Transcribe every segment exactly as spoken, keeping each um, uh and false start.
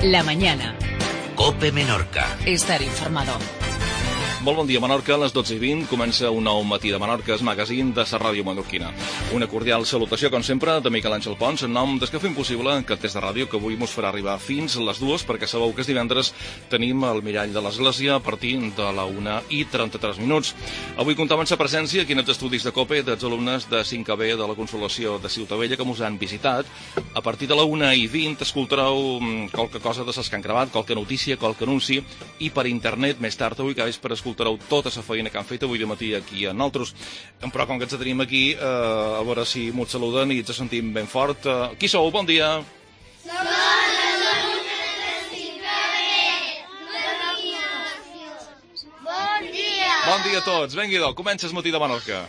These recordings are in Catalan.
La mañana. COPE Menorca. Estar informado. Molt bon dia, Menorca. A les dotze i vint comença un nou matí de Menorca's Magazine de la ràdio menorquina. Una cordial salutació, com sempre, de Miquel Àngel Pons, en nom des que fem possible aquest test de ràdio que avui mos farà arribar fins les dues, perquè sabeu que és divendres tenim el mirall de l'Església a partir de la una i trenta-tres minuts. Avui comptam amb la presència aquí en els estudis de COPE dels alumnes de cinquè B de la Consolació de Ciutavella que mos han visitat. A partir de la una i vint escoltareu qualque cosa de les que han gravat, qualque notícia, qualque anunci, i per internet més tard avui que veig per escoltar tota la feina que han fet avui de matí aquí a nosaltres. Però com que ens tenim aquí, eh, a veure si mos saluden i ens sentim ben fort. Eh, qui sou? Bon dia! Som els alumnes de cinquè B. Bon dia! Bon dia a tots. Vinga, comença el matí de Menorca.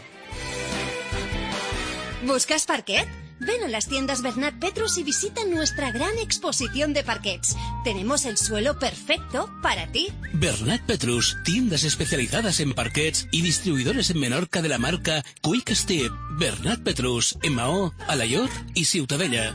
¿Buscas parquet? Ven a las tiendas Bernat Petrus y visita nuestra gran exposición de parquets. Tenemos el suelo perfecto para ti. Bernat Petrus, tiendas especializadas en parquets y distribuidores en Menorca de la marca Quick Step. Bernat Petrus, en Maó, Alaior y Ciutavella.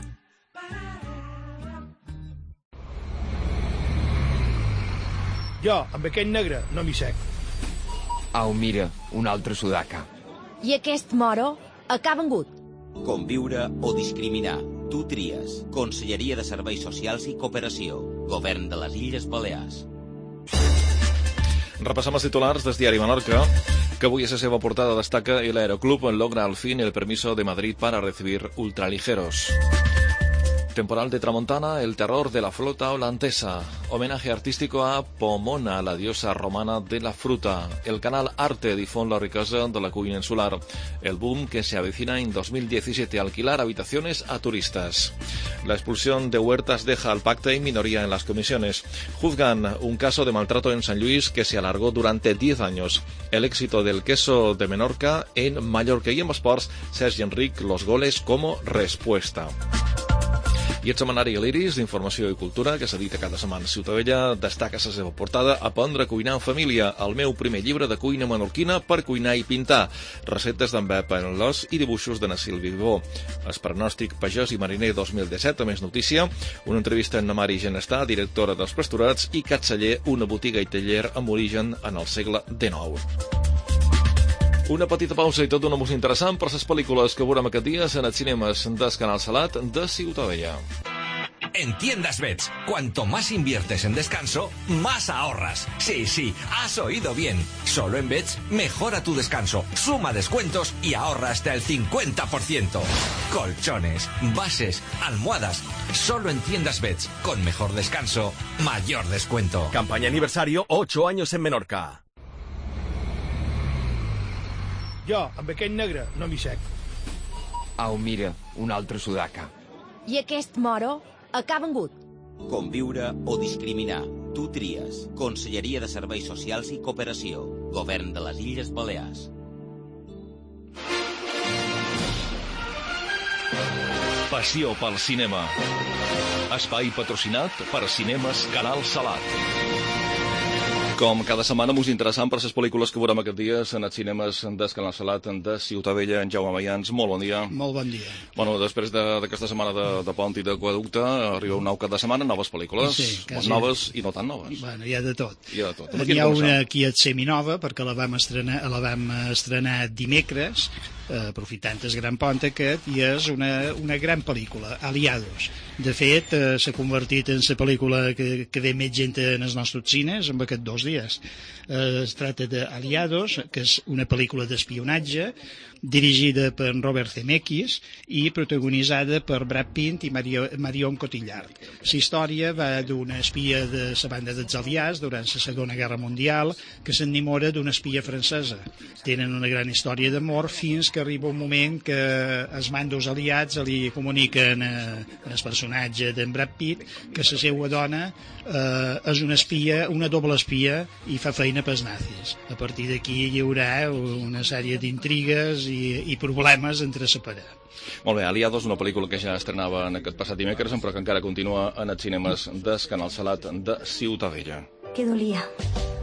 Jo, amb aquest negre, no m'hi sec. Au, mira, un altre sudaca. I aquest moro, a què ha vengut? Conviure o discriminar. Tu tries. Conselleria de Serveis Socials i Cooperació. Govern de les Illes Balears. Repassamos los titulares del diario Menorca, que avui a la seva portada destaca el Aeroclub logra al fin el permiso de Madrid para recibir ultraligeros. Temporal de Tramontana, el terror de la flota holandesa. Homenaje artístico a Pomona, la diosa romana de la fruta. El canal Arte difunde la riqueza de la cuina insular. El boom que se avecina en dos mil diecisiete, alquilar habitaciones a turistas. La expulsión de Huertas deja al pacte y minoría en las comisiones. Juzgan un caso de maltrato en San Luis que se alargó durante diez años. El éxito del queso de Menorca en Mallorca y en Esports, Sergi Enric, los goles como respuesta. I el setmanari l'Iris, d'Informació i Cultura, que s'edita cada setmana a Ciutavella, destaca la seva portada Aprendre a cuinar en família, el meu primer llibre de cuina menorquina per cuinar i pintar. Receptes d'en Bep Penelós i dibuixos de na Sílvia Vivó. El pronòstic Pagès i Mariner dos mil disset, a més notícia, una entrevista amb na Mari Genestà, directora dels Pastorets, i Catxaller, una botiga i taller amb origen en el segle dinou. Una petita pausa i tot una música interessant per les pel·lícules que veurem aquest dia en els cinemes del Canal Salat de Ciutavella. En Tiendas Bets, cuanto más inviertes en descanso, más ahorras. Sí, sí, has oído bien. Solo en Bets mejora tu descanso, suma descuentos y ahorra hasta el cincuenta por ciento. Colchones, bases, almohadas. Solo en Tiendas Bets, con mejor descanso, mayor descuento. Campaña aniversario ocho años en Menorca. Jo, amb aquest negre, no m'hi sec. Au, mira, un altre sudaca. I aquest moro, a què ha vengut? Conviure o discriminar. Tu tries. Conselleria de Serveis Socials i Cooperació. Govern de les Illes Balears. Passió pel cinema. Espai patrocinat per Cinemes Canal Salat. Com cada setmana, mos interessant per les pel·lícules que veurem aquest dia en els cinemes del Canal Salat de Ciutavella. En Jaume Mayans, molt bon dia. Molt bon dia. Bueno, després d'aquesta de, setmana de, de pont i d'aquaducte, arriba un nou cap de setmana, noves pel·lícules, sí, quasi noves i no tan noves. Bueno, hi ha de tot. Hi ha de tot. N'hi ha una aquí a seminova, perquè la vam estrenar, la vam estrenar dimecres, eh, aprofitant el gran pont aquest, i és una, una gran pel·lícula, Aliados. De fet, eh, s'ha convertit en la pel·lícula que, que ve més gent en els nostres cines en aquests dos dies. Eh, es tracta d'Aliados, que és una pel·lícula d'espionatge dirigida per Robert Zemeckis i protagonitzada per Brad Pitt i Mario, Marion Cotillard. La història va d'una espia de la banda dels aliats durant la Segona Guerra Mundial que s'enamora d'una espia francesa. Tenen una gran història d'amor fins que arriba un moment que els mandos aliats li comuniquen al personatge d'en Brad Pitt que la seva dona eh, és una espia, una doble espia i fa feina pels nazis. A partir d'aquí hi haurà una sèrie d'intrigues i, i problemes entre la parella. Molt bé, Aliados, una pel·lícula que ja estrenava en aquest passat dimecres, però que encara continua en els cinemes del Canal Salat de Ciutavella. ¿Qué dolía?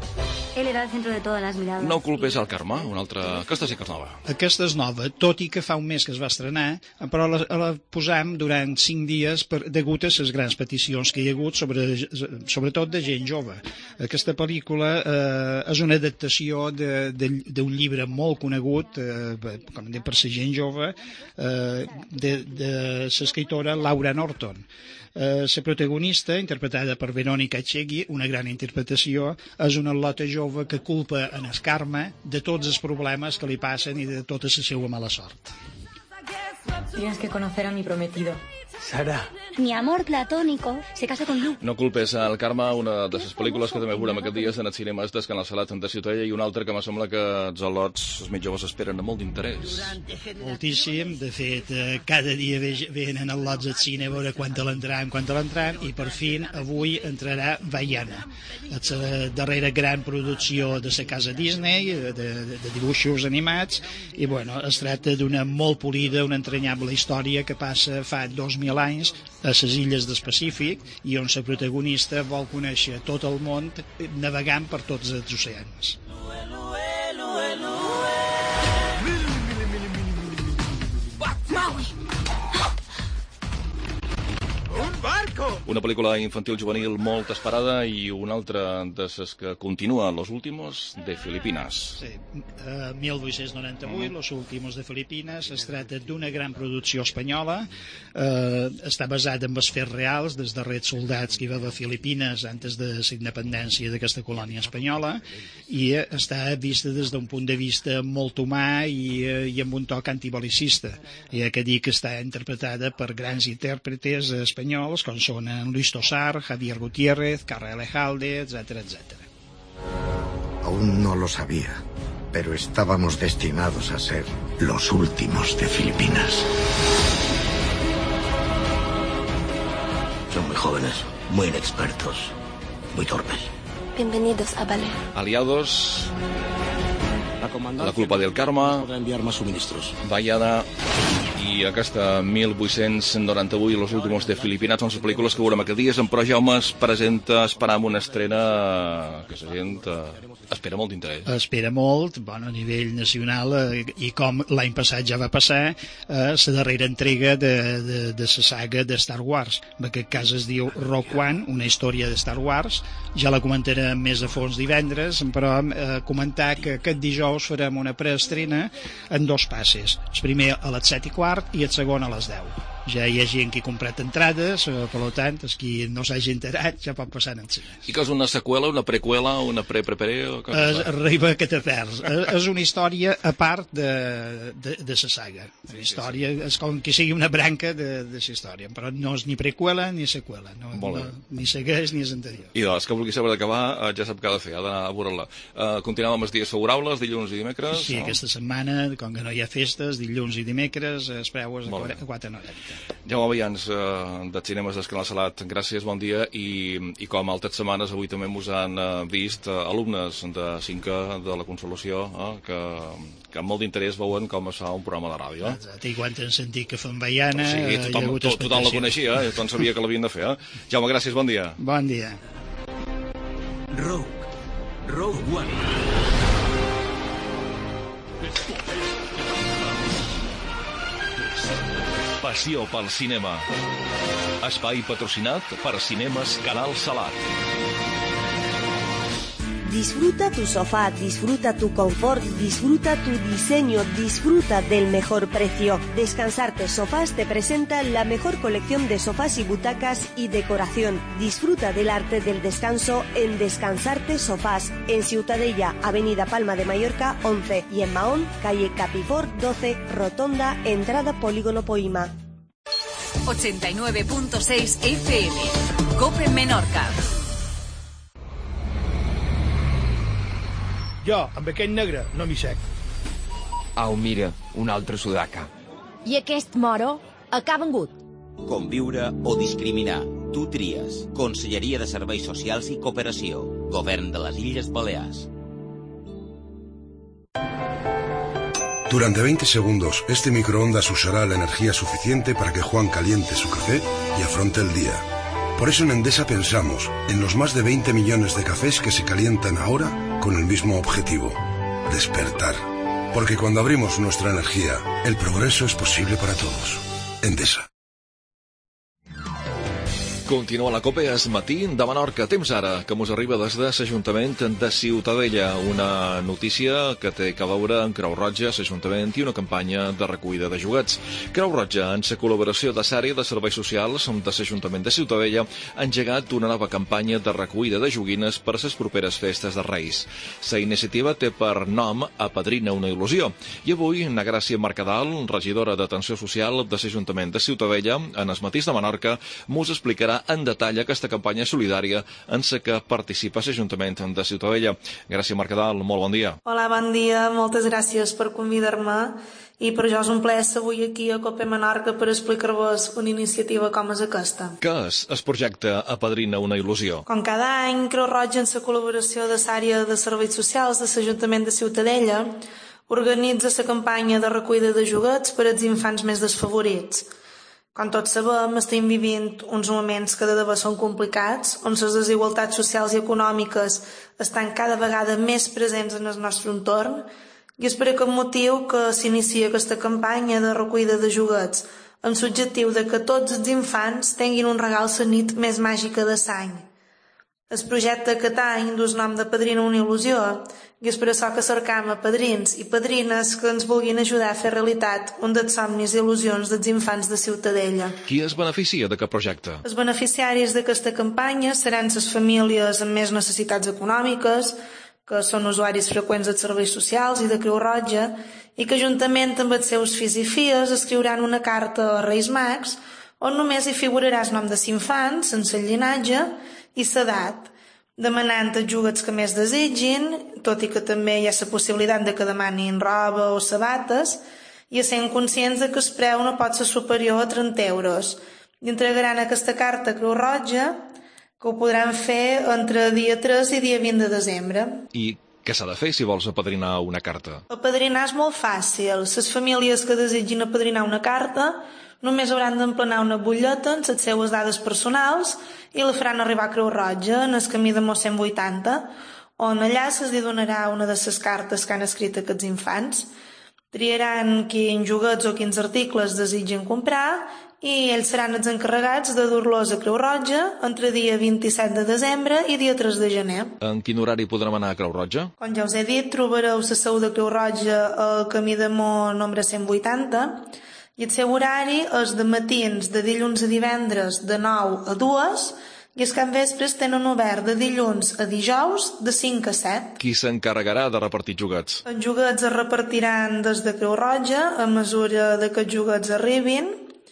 Él era el centro de todas las miradas. No culpes el Carme, una altra... Aquesta sí que és nova. Aquesta és nova, tot i que fa un mes que es va estrenar, però la, la posam durant cinc dies per, degut a les grans peticions que hi ha hagut, sobre, sobretot de gent jove. Aquesta pel·lícula eh, és una adaptació d'un llibre molt conegut, eh, com de per la gent jove, eh, de, de l'escriptora Laura Norton. La eh, protagonista, interpretada per Verónica Echegui, una gran interpretació, és una lota jove que culpa en el Carme de tots els problemes que li passen i de tota la seva mala sort. Tienes que conocer a mi prometido. Sara. Mi amor platónico se casa con Luke. No culpes el Carme, una de les pel·lícules que també veurem aquest dia en els cinemes del Canal Salat de Ciutadella, i una altra que me sembla que els al·lots, els més joves, esperen amb molt d'interès. Moltíssim, de fet, cada dia venen al·lots al cine a veure quan te l'entraran, quan te l'entraran, i per fi avui entrarà Vaiana, la darrera gran producció de la casa Disney, de, de, de dibuixos animats, i bueno, es tracta d'una molt polida, una entranyable història que passa fa dos mil anys a les illes del Pacífic, i on la protagonista vol conèixer tot el món navegant per tots els oceans. Una pel·lícula infantil juvenil molt esperada i una altra de les que continua, Los Últimos de Filipinas. Sí, uh, mil vuit-cents noranta-vuit, Los Últimos de Filipinas. Es tracta d'una gran producció espanyola. Uh, està basat en els fets reals dels darrers soldats que hi va haver a Filipines antes de la independència d'aquesta colònia espanyola, i uh, està vista des d'un punt de vista molt humà i, uh, i amb un toc antibelicista. Hi ha que dir que està interpretada per grans intèrpretes espanyols com són Luis Tosar, Javier Gutiérrez, Carra Alejalde, etcétera, etcétera. Aún no lo sabía, pero estábamos destinados a ser los últimos de Filipinas. Son muy jóvenes, muy inexpertos, muy torpes. Bienvenidos a Ballet. Aliados, La culpa del Carme, enviar más suministros. Vaiana i aquesta mil vuit-cents noranta-vuit, Los Últimos de Filipinas, són les pel·lícules que veurem aquest dia. En Però Jaume es presenta esperant una estrena que la gent eh, espera molt d'interès. Espera molt, bueno, a nivell nacional, eh, i com l'any passat ja va passar, eh, la darrera entrega de, de, de la saga de Star Wars. En aquest cas es diu Rogue One, una història de Star Wars. Ja la comentarem més a fons divendres, però eh, comentar que aquest dijous farem una preestrena en dos passes. El primer a les set i quart i el segon a les deu. Ja hi ha gent que ha comprat entrades, per tant, els qui no s'hagi enterat ja pot passar en cine. I que és una seqüela, una preqüela, una pre-prepere? Es, arriba aquest afers. És una història a part de, de, de la saga. Una història, és com que sigui una branca de, de la història, però no és ni preqüela ni seqüela. No, no, ni segueix ni és anterior. I doncs, que vulgui saber d'acabar, ja sap què ha de fer, ha d'anar a veure-la. Uh, continuem amb els dies favorables, dilluns i dimecres? Sí, no? Aquesta setmana, com que no hi ha festes, dilluns i dimecres, es preu a quatre noranta. Jaume Vallans, eh, dels cinemes del Canal Salat, gràcies, bon dia, i, i com altres setmanes avui també ens han eh, vist eh, alumnes de cinquè de la Consolació eh, que, que amb molt d'interès veuen com es fa un programa de ràdio. Eh? Exacte, i quan han sentit que fan Vaiana... Sí, tothom, tot, tothom la coneixia, eh? Tothom sabia que l'havien de fer. Eh? Jaume, gràcies, bon dia. Bon dia. Rogue, Rogue One. Passió pel cinema. Espai patrocinat per Cinemes Canal Salat. Disfruta tu sofá, disfruta tu confort, disfruta tu diseño, disfruta del mejor precio. Descansarte Sofás te presenta la mejor colección de sofás y butacas y decoración. Disfruta del arte del descanso en Descansarte Sofás, en Ciutadella, Avenida Palma de Mallorca once, y en Mahón, calle Capifor doce, Rotonda, entrada Polígono Poima. ochenta y nueve punto seis F M, Cope Menorca. Jo, amb aquest negre, no m'hi sec. Au, mira, un altre sudaca. I aquest moro acá vengut. Conviure o discriminar. Tu tries. Conselleria de Serveis Socials i Cooperació. Govern de les Illes Balears. Durante veinte segundos, este microondas usará la energía suficiente para que Juan caliente su café y afronte el día. Por eso en Endesa pensamos en los más de veinte millones de cafés que se calientan ahora con el mismo objetivo: despertar. Porque cuando abrimos nuestra energía, el progreso es posible para todos. Endesa. Continua la Copa es matí de Menorca. Temps ara, que mos arriba des de l'Ajuntament de Ciutadella. Una notícia que té que veure amb Creu Roja, l'Ajuntament i una campanya de recollida de joguets. Creu Roja, en la col·laboració de l'àrea de serveis socials de l'Ajuntament de Ciutadella, ha engegat una nova campanya de recollida de joguines per a les properes festes de Reis. La iniciativa té per nom Apadrina una il·lusió. I avui, na Gràcia Mercadal, regidora d'Atenció Social de l'Ajuntament de Ciutadella, en els matís de Menorca, mos explicarà en detall aquesta campanya solidària en la que participa l'Ajuntament de Ciutadella. Gràcia Mercadal, molt bon dia. Hola, bon dia, moltes gràcies per convidar-me i per jo és un plaer ser avui aquí a Copa Menorca per explicar-vos una iniciativa com és aquesta. Què és el projecte Apadrina una il·lusió? Com cada any, Creu Roja, en la col·laboració de l'àrea de serveis socials de l'Ajuntament de Ciutadella, organitza la campanya de recollida de joguets per als infants més desfavorits. Com tots sabem, estem vivint uns moments que de debò són complicats, on les desigualtats socials i econòmiques estan cada vegada més presents en el nostre entorn, i és per aquest motiu que s'inicia aquesta campanya de recollida de joguets, amb l'objectiu de que tots els infants tinguin un regal la nit més màgica de l'any. El projecte aquest any dus nom de Padrina una il·lusió, i és per això que cercam a padrins i padrines que ens vulguin ajudar a fer realitat un dels somnis i il·lusions dels infants de Ciutadella. Qui es beneficia d'aquest projecte? Els beneficiaris d'aquesta campanya seran les famílies amb més necessitats econòmiques, que són usuaris freqüents dels serveis socials i de Creu Roja, i que juntament amb els seus fills i filles escriuran una carta a Reis Mags on només hi figurarà el nom de l'infant, sense el llinatge i l'edat, demanant els joguets que més desitgin, tot i que també hi ha la possibilitat de que demanin roba o sabates, i sent conscients de que el preu no pot ser superior a trenta euros. I entregaran aquesta carta a Creu Roja, que ho podran fer entre dia tres i dia vint de desembre. I què s'ha de fer si vols apadrinar una carta? Apadrinar és molt fàcil. Les famílies que desitgin apadrinar una carta només hauran d'emplenar una butlleta amb les seues dades personals i la faran arribar a Creu Roja en el camí de Mossèn vuitanta, on allà se'ls donarà una de les cartes que han escrit aquests infants. Triaran quins joguets o quins articles desitgen comprar i ells seran els encarregats de dur-los a Creu Roja entre dia vint-i-set de desembre i dia tres de gener. En quin horari podrem anar a Creu Roja? Com ja us he dit, trobareu la seu de Creu Roja al camí de Mo nombre cent vuitanta, i el seu horari és de matins de dilluns a divendres de nou a dues i els capvespres tenen obert de dilluns a dijous de cinc a set. Qui s'encarregarà de repartir joguets? Els joguets es repartiran des de Creu Roja a mesura que els joguets arribin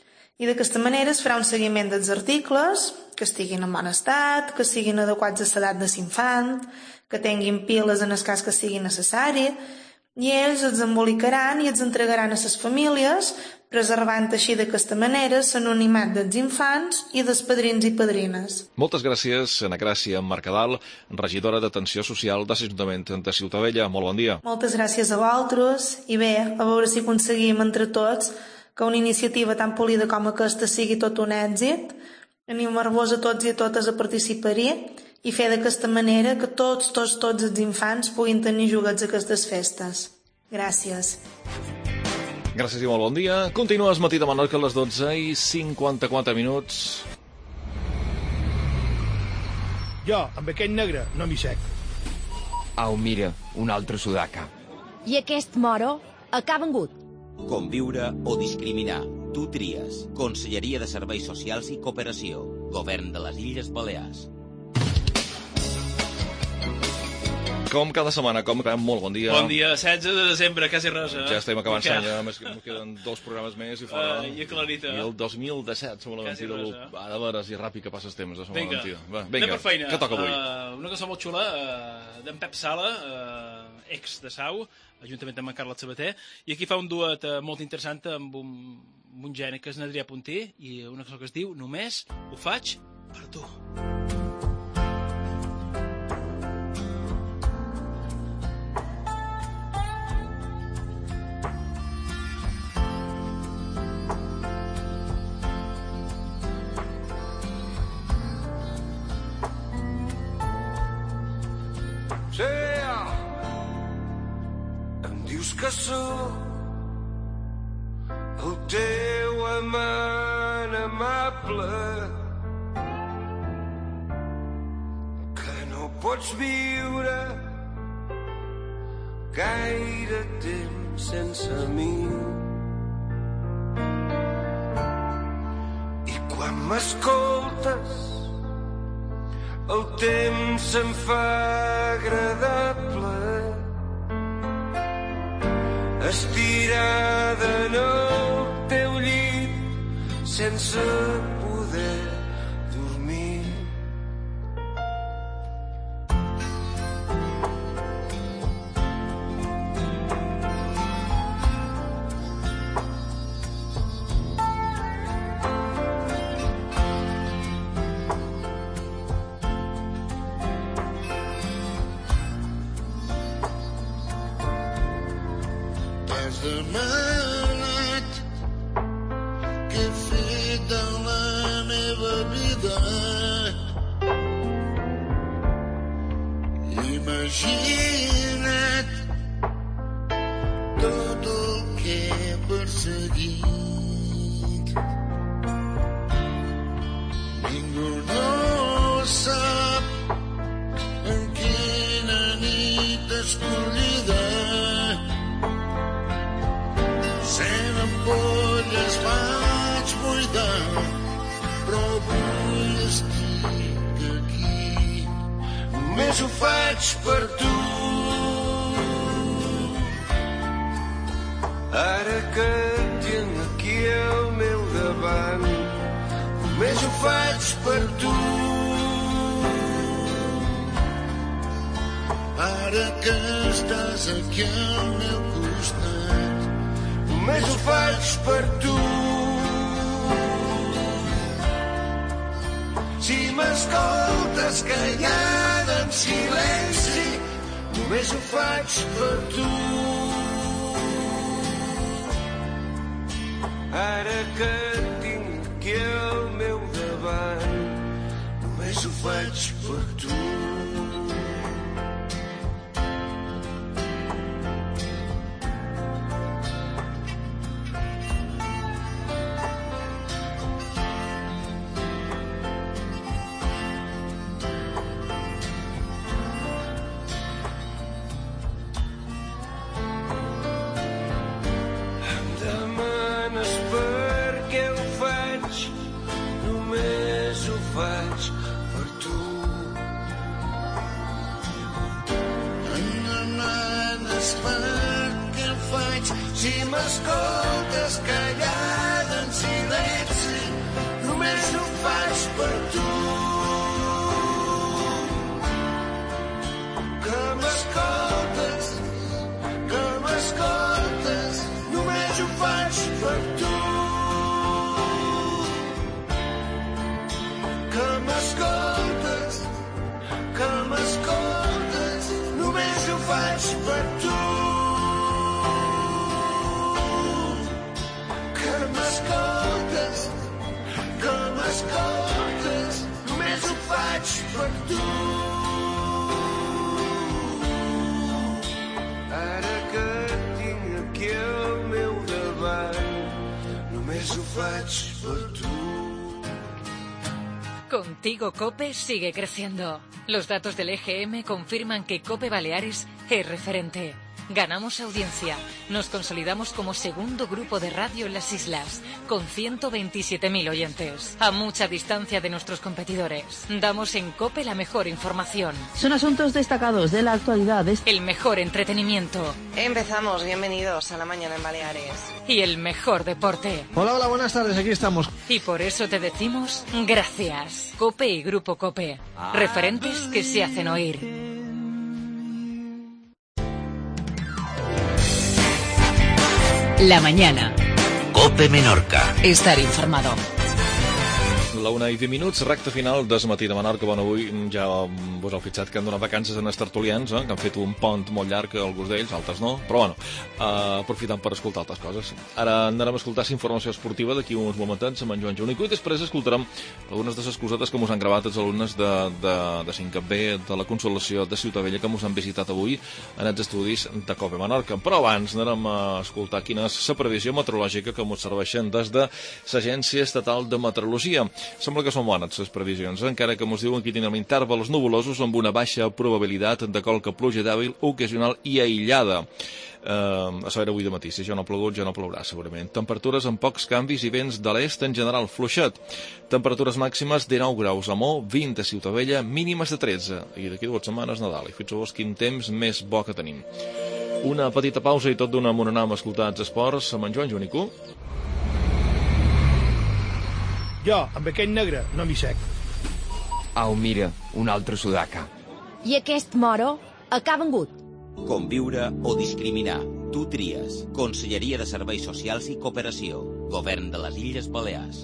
i d'aquesta manera es farà un seguiment dels articles, que estiguin en bon estat, que siguin adequats a l'edat de l'infant, que tinguin piles en el cas que sigui necessari, i ells els embolicaran i els entregaran a les famílies, preservant així d'aquesta manera l'anonimat dels infants i dels padrins i padrines. Moltes gràcies, Ana Gràcia Mercadal, regidora d'Atenció Social de l'Ajuntament de Ciutadella. Molt bon dia. Moltes gràcies a vosaltres i bé, a veure si aconseguim entre tots que una iniciativa tan polida com aquesta sigui tot un èxit. Animar-vos a tots i a totes a participar-hi i fer d'aquesta manera que tots, tots, tots els infants puguin tenir joguets a aquestes festes. Gràcies. Gràcies i molt bon dia. Continua el matí de Menorca a les dotze i cinquanta-quatre minuts. Jo, amb aquest negre, no m'hi sec. Au, mira, un altre sudaca. I aquest moro a Ca Vengut. Conviure o discriminar. Tu tries. Conselleria de Serveis Socials i Cooperació. Govern de les Illes Balears. Com cada setmana, com cada molt bon dia. Bon dia, setze de desembre, quasi res, eh? Ja estem acabant l'any, ja ens queden dos programes més i fora. Uh, I aclarita. I el dos mil disset, som la mentida. Ah, de veres, i ràpid que passes temps, som la mentida. Va, vinga, anem per feina. Què toca avui? Uh, una cançó molt xula uh, d'en Pep Sala, uh, ex de Sau, juntament amb en Carles Sabater, i aquí fa un duet uh, molt interessant amb un, amb un geni que és Adrià Punter, i una cançó que es diu Només ho faig per tu. que sóc el teu amant amable, que no pots viure gaire temps sense mi. I quan m'escoltes el temps se'm fa agradable, estirada en el teu llit sense poder dormir. T'has demanat què he fet de la meva vida. Imagina't tot el que he perseguit. Ningú no sap en quina nit escollida cent ampolles vaig buidar, però avui estic aquí. Només ho faig per tu. Ara que et tinc aquí al meu davant, només ho faig per tu. Ara que estàs aquí al meu costat, només ho faig per tu. Si m'escoltes callada en silenci, només ho faig per tu. Ara que et tinc aquí al meu davant, només ho faig per tu. Si m'escoltes callada en silenci, només ho faig per tu. Que m'escoltes, que m'escoltes, només ho faig per tu. Que m'escoltes, que m'escoltes, només ho faig per tu. M'escoltes, que m'escoltes, només ho faig per tu. Ara que et tinc aquí al meu davant, només ho faig per tu. Contigo COPE sigue creciendo. Los datos del E G M confirman que COPE Baleares es referente. Ganamos audiencia, nos consolidamos como segundo grupo de radio en las islas, con ciento veintisiete mil oyentes, a mucha distancia de nuestros competidores. Damos en COPE la mejor información. Son asuntos destacados de la actualidad. El mejor entretenimiento. Empezamos, bienvenidos a la mañana en Baleares. Y el mejor deporte. Hola, hola, buenas tardes, aquí estamos. Y por eso te decimos gracias. COPE y Grupo COPE, referentes que se hacen oír. La mañana. COPE Menorca. Estar informado. la una i vint minuts, recta final des matí de Menorca. Bueno, avui ja vos heu fixat que han donat vacances en els tertulians, eh? Que han fet un pont molt llarg, alguns d'ells, altres no, però bueno, uh, aprofitant per escoltar altres coses. Ara anarem a escoltar informació esportiva d'aquí uns momentets amb en Joan Junico i després escoltarem algunes de les cosetes que mos han gravat els alumnes de, de, de cinquè B de la Consolació de Ciutadella que mos han visitat avui en els estudis de Cope Menorca. Però abans anarem a escoltar quina és la previsió meteorològica que mos serveixen des de l'Agència Estatal de Meteorologia. Sembla que són bones les previsions, encara que ens diuen que tindrem intervals nuvolosos amb una baixa probabilitat de qualque pluja dèbil, ocasional i aïllada. Uh, a saber avui de matí, si ja no ha plogut, ja no plourà segurament. Temperatures amb pocs canvis i vents de l'est en general fluixet. Temperatures màximes de nou graus a Mó, vint a Ciutadella, mínimes de tretze. I d'aquí dues setmanes Nadal. I fixeu-vos quin temps més bo que tenim. Una petita pausa i tot d'una mononà amb escoltar els esports amb en Joan Junico. Jo, amb aquell negre, no m'hi sec. Au, mira, un altre sudaca. I aquest moro acá vengut. Conviure o discriminar. Tu tries. Conselleria de Serveis Socials i Cooperació. Govern de les Illes Balears.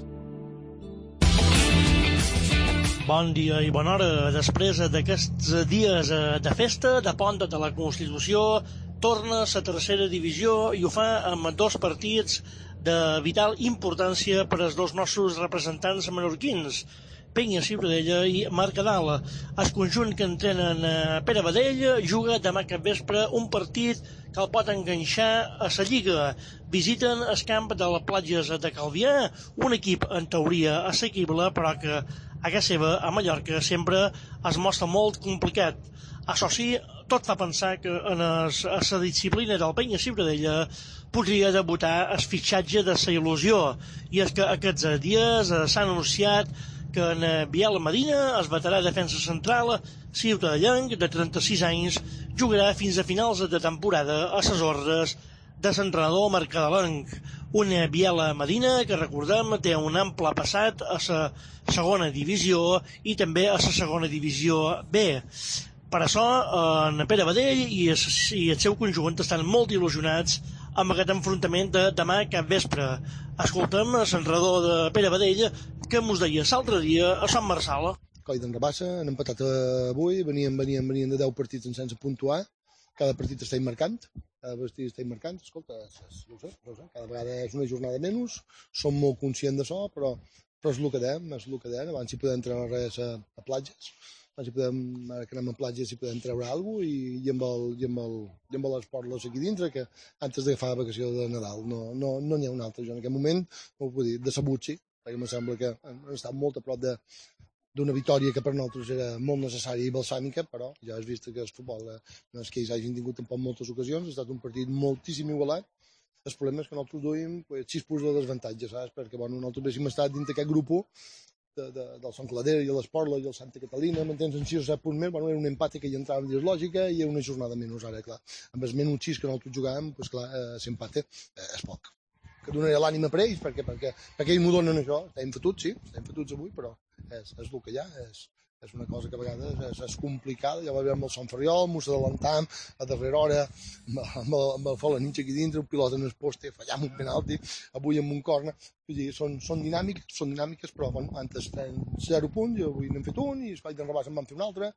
Bon dia i bona hora. Després d'aquests dies de festa, de pont de la Constitució, torna a la tercera divisió i ho fa amb dos partits de vital importància per als dos nostres representants menorquins, Penya Ciutadella i Mercadal. El conjunt que entrenen Pere Badell juga demà cap vespre un partit que el pot enganxar a la Lliga. Visiten el camp de les platges de Calvià, un equip en teoria assequible, però que a casa seva, a Mallorca, sempre es mostra molt complicat. Això sí, tot fa pensar que en la disciplina del Penya Ciutadella podria debutar el fitxatge de la il·lusió. I és que aquests dies s'ha anunciat que en Biel Medina, el veterà defensa central ciutadellenc de trenta-sis anys, jugarà fins a finals de temporada a les ordres de l'entrenador mercadalenc. Una Biel Medina que, recordem, té un ample passat a la segona divisió i també a la segona divisió B. Per això, en Pere Badell i el seu conjunt estan molt il·lusionats amb aquest enfrontament de demà cap vespre. Escoltem l'entrenador de Pere Badell que mos deia l'altre dia a Sant Marçal. Coll d'en Rabassa, han empatat avui, venien, venien, venien de deu partits sense puntuar, cada partit estem marcant, cada partit estem marcant, escolta, no ho sé, no ho sé, cada vegada és una jornada menys, som molt conscients d'això, però, però és el que dem, és el que dem, abans si podem treure res a, a platges, abans si podem, ara que anem a platges si podem treure alguna cosa, i, i amb el, i amb el, i amb l'esport aquí dintre, que antes d'agafar la vacació de Nadal, no n'hi no, no ha un altre, jo en aquest moment, no ho puc dir, decebut sí, perquè em sembla que hem estat molt a prop de d'una victòria que per nosaltres era molt necessària i balsàmica, però ja has vist que el futbol eh, no és que ells hagin tingut tampoc moltes ocasions, ha estat un partit moltíssim igualat. El problema és que nosaltres duim pues, sis punts de desavantatge, saps? Perquè bueno, nosaltres haguéssim estat dins d'aquest grup de, de, del Sant Cladera i l'Esportla i el Santa Catalina, m'entens, en sis o set punts més, bueno, era un empat que hi entrava dins lògica i era una jornada menys, ara, clar. Amb els menys sis que nosaltres jugàvem, pues, clar, eh, s'empate eh, és poc. Que donaria l'ànima per ells, perquè, perquè, perquè ells m'ho donen això. Estem fotuts, sí, estem fotuts avui, però és, és el que hi ha, és, és una cosa que a vegades és, és complicada. Ja va veure amb el Sant Ferriol, mos adelantam a darrera hora, amb, amb, el, amb el Falanitx aquí dintre, un pilot en el poste, fallam un penalti, avui amb un corna. Vull dir, són, són dinàmiques, són dinàmiques, però bueno, antes tenen zero punts, i avui n'hem fet un, i el Coll d'en Rabassa en van fer un altre.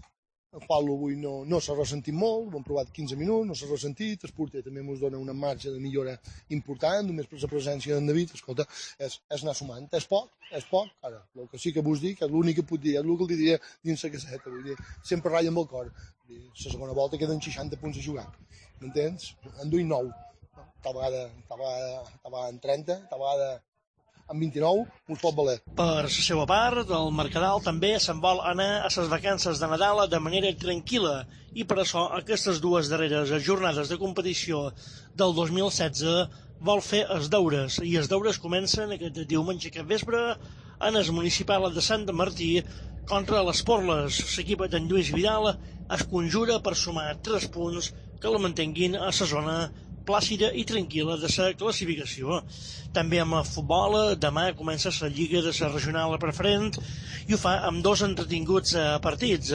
El Pablo avui no, no s'ha ressentit molt, ho hem provat quinze minuts, no s'ha ressentit, el porter també ens dona una marge de millora important, només per la presència d'en David, escolta, és, és anar sumant, és poc, és poc, ara, el que sí que vos dic, és l'únic que puc dir, és el que li diré dins la caseta, vull dir, sempre ratlla amb el cor, la segona volta queden seixanta punts a jugar, m'entens? En duim nou, tal vegada, tal vegada, tal vegada en trenta, tal vegada amb vint-i-nou, us pot valer. Per la seva part, el Mercadal també se'n vol anar a les vacances de Nadal de manera tranquil·la i per això aquestes dues darreres jornades de competició del dos mil setze vol fer els deures i els deures comencen aquest diumenge cap vespre en el municipal de Sant Martí contra les Porles. L'equip d'en Lluís Vidal es conjura per sumar tres punts que la mantenguin a la zona plàcida i tranquil·la de la classificació. També amb el futbol, demà comença la Lliga de la Regional Preferent i ho fa amb dos entretinguts partits.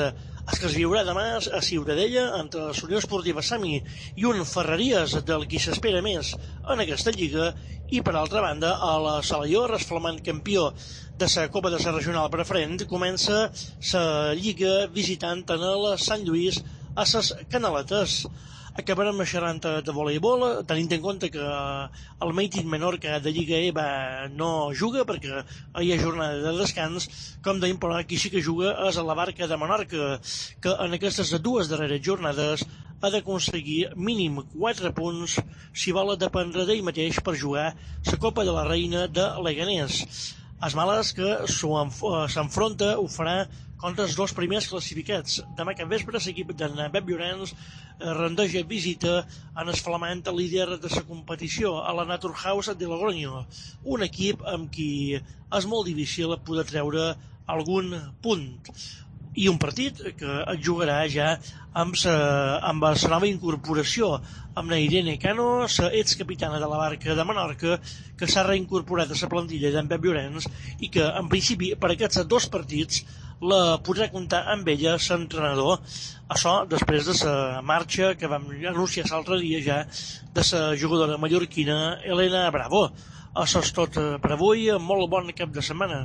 el que es viurà demà a Ciutadella entre la Unió Esportiva Sami i un Ferreries del qui s'espera més en aquesta lliga, i per altra banda a la Salaior, el flamant campió de la Copa de la Regional Preferent, comença la lliga visitant en el Sant Lluís a les Canaletes. Acabarem xerrant de voleibol, tenint en compte que el Meitin Menorca de Lliga E B A no juga perquè hi ha jornada de descans. Com dèiem, però qui sí que juga és la Barca de Menorca, que en aquestes dues darreres jornades ha d'aconseguir mínim quatre punts si vol dependre d'ell mateix per jugar la Copa de la Reina de Leganés. Els males que s'enfronta ho farà contra els dos primers classificats. Demà cap vespre l'equip d'en Pep Llorenç rendeja visita en el flamant líder de la competició, a la Naturhaus de Logroño, un equip amb qui és molt difícil poder treure algun punt. I un partit que es jugarà ja amb la, amb la nova incorporació, amb la Irene Cano, la excapitana de la Barca de Menorca, que s'ha reincorporat a la plantilla d'en Pep Llorenç i que, en principi, per aquests dos partits la podrà comptar amb ella l'entrenador. Això després de la marxa que vam anunciar l'altre dia ja de la jugadora mallorquina Elena Bravo. Això és tot per avui. Molt bon cap de setmana.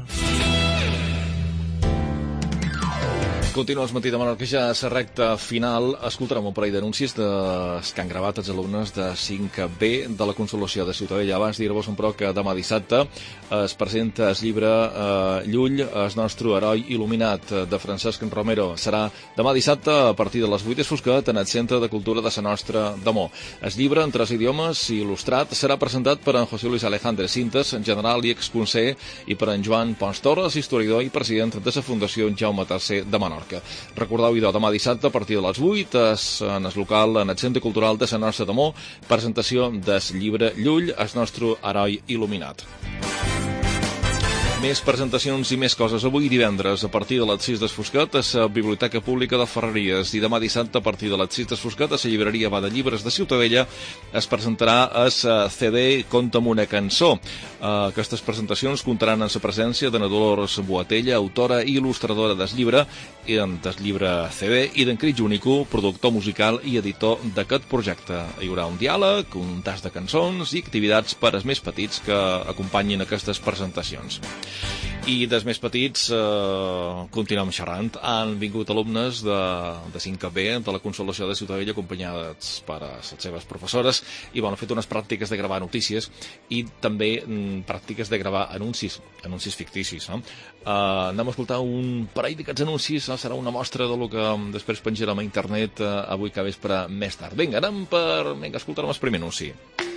Continua el matí de Menorca, ja a la recta final. Escoltarem un parell d'anuncis de... que han gravat els alumnes de cinc B de la Consolació de Ciutadella. Abans dir-vos, però, que demà dissabte es presenta el llibre eh, Llull, el nostre heroi il·luminat, de Francesc Romero. Serà demà dissabte a partir de les vuit es Fosquet en el Centre de Cultura de la Nostra d'Amor. El llibre, en tres idiomes i il·lustrat, serà presentat per en José Luis Alejandre Cintas, general i exconseller, i per en Joan Pons Torres, historiador i president de la Fundació Jaume tercer de Menorca. Recordeu, idò, demà dissabte a partir de les vuit en el local, en el Centre Cultural de la Nostra d'Amor, presentació del llibre Llull, el nostre heroi il·luminat. Més presentacions i més coses. Avui divendres, a partir de les sis des Fosquet, a la Biblioteca Pública de Ferreries, i demà dissabte, a partir de les sis des Fosquet, a la llibreria Va de Llibres de Ciutadella, es presentarà el C D Conta'm una cançó. Aquestes presentacions comptaran en la presència de Dolors Boatella, autora i il·lustradora del llibre, i del llibre C D, i d'en Crit Júnico, productor musical i editor d'aquest projecte. Hi haurà un diàleg, un tas de cançons i activitats per als més petits que acompanyin aquestes presentacions. I dels més petits eh, continuem xerrant. Han vingut alumnes de, de cinc B de la Consolació de Ciutadella acompanyats per les seves professores i bueno, han fet unes pràctiques de gravar notícies i també mm, pràctiques de gravar anuncis, anuncis ficticis. No? Eh, anem a escoltar un parell d'aquests anuncis, no? Serà una mostra del que després penjarem a internet eh, avui que vespre més tard. Vinga, anem per... Vinga, escoltarem el primer anunci.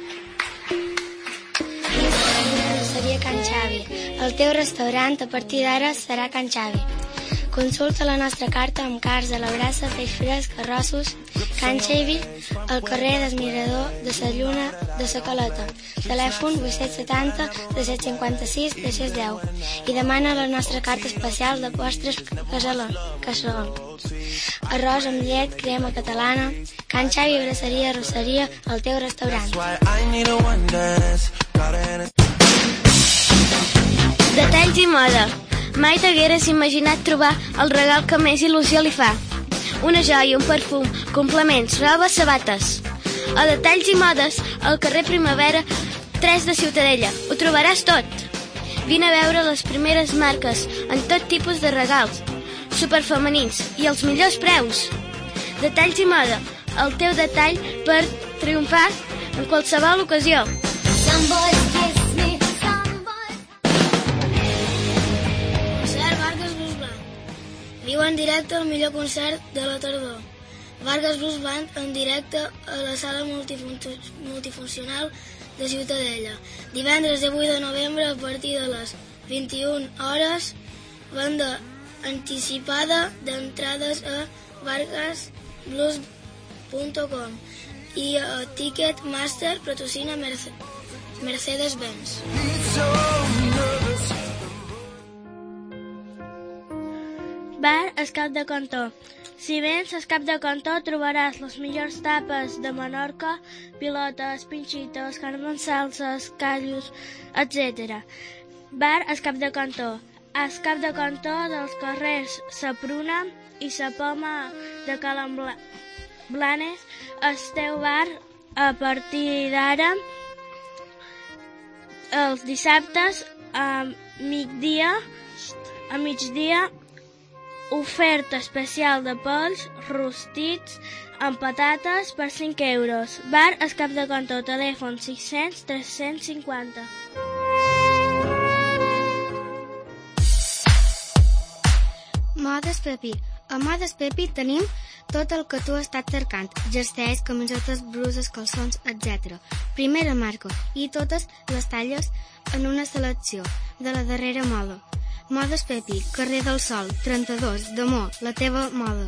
Seria Can Xavi. El teu restaurant a partir d'ara serà Can Xavi. Consulta la nostra carta amb cards a la brasa, peix fresc, arrossos. Can Xavi, al carrer del Mirador de la Lluna de la Caleta. Telèfon vuit setanta, tres cinquanta-sis, tres deu. I demana la nostra carta especial de postres casserol. Arròs amb llet, crema catalana. Can Xavi, braceria, arrosseria, el teu restaurant. Detalls i moda. Mai t'hagueres imaginat trobar el regal que més il·lusió li fa. Una joia, un perfum, complements, roba, sabates. A Detalls i modes, al carrer Primavera tres de Ciutadella. Ho trobaràs tot. Vine a veure les primeres marques en tot tipus de regals, superfemenins i els millors preus. Detalls i moda, el teu detall per triomfar en qualsevol ocasió. Viu en directe el millor concert de la tardor. Vargas Blues Band en directe a la sala multifuncional de Ciutadella. Divendres divuit de novembre a partir de les vint-i-una hores, venda anticipada d'entrades a vargas blues punt com i a Ticketmaster patrocina Mercedes-Benz. Bar Escap de Cantó. Si vens a Escap de Cantó trobaràs les millors tapes de Menorca, pilotes, pinxitos, carmen salses, callos, etcètera. Bar Escap de Cantó. al cap de cantó dels carrers Sa Pruna i Sa Poma de Calamblanes, el teu bar a partir d'ara els dissabtes a migdia, a migdia, oferta especial de polls rostits amb patates per cinc euros. Bar al cap de cantó, telèfon sis cents tres cents cinquanta. Modes Pepi. A Modes Pepi tenim tot el que tu has estat cercant. Jerseis, camisetes, bruses, calçons, etcètera. Primera marca i totes les talles en una selecció de la darrera moda. Modes Pepi, carrer del Sol, trenta-dos, d'Amor, la teva moda.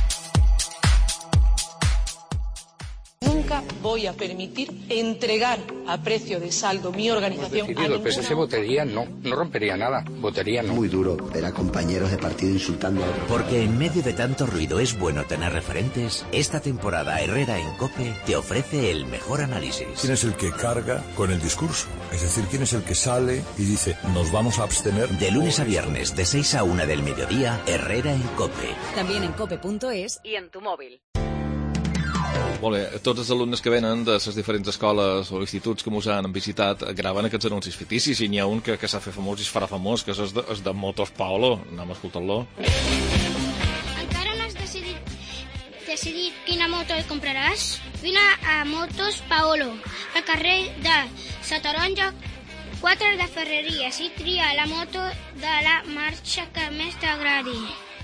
Nunca voy a permitir entregar a precio de saldo mi organización. Decidido, el P S C votaría no, no rompería nada, votaría no. Muy duro ver a compañeros de partido insultando a otros. Porque en medio de tanto ruido es bueno tener referentes. Esta temporada Herrera en COPE te ofrece el mejor análisis. ¿Quién es el que carga con el discurso? Es decir, ¿quién es el que sale y dice, nos vamos a abstener? De lunes a viernes, de seis a una del mediodía, Herrera en COPE. También en cope punto es y en tu móvil. Molt bé, tots els alumnes que venen de les diferents escoles o instituts que mos han visitat graven aquests anuncis ficticis i n'hi ha un que, que s'ha fet famós i es farà famós, que és el de, el de Motos Paolo. Anem a escoltar-lo. Encara no has decidit, decidit quina moto et compraràs? Vine a Motos Paolo, al carrer de Sa Taronja, quatre de Ferreries, i tria la moto de la marxa que més t'agradi.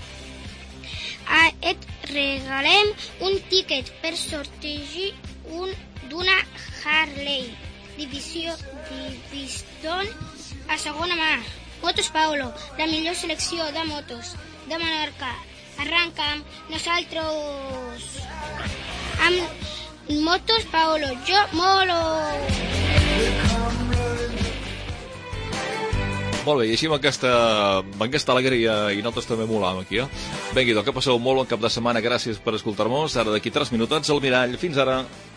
Et regalem un tíquet per sortejar un d'una Harley Divisió Diviston a segona mà. Motos Paolo, la millor selecció de motos de Menorca. Arranca amb nosaltres. Amb Motos Paolo, jo molo. Molt bé, i així amb aquesta, amb aquesta alegria i nosaltres també molam aquí, eh? Vinga, que passeu molt bon cap de setmana, gràcies per escoltar-nos. Ara d'aquí tres minutets al mirall. Fins ara.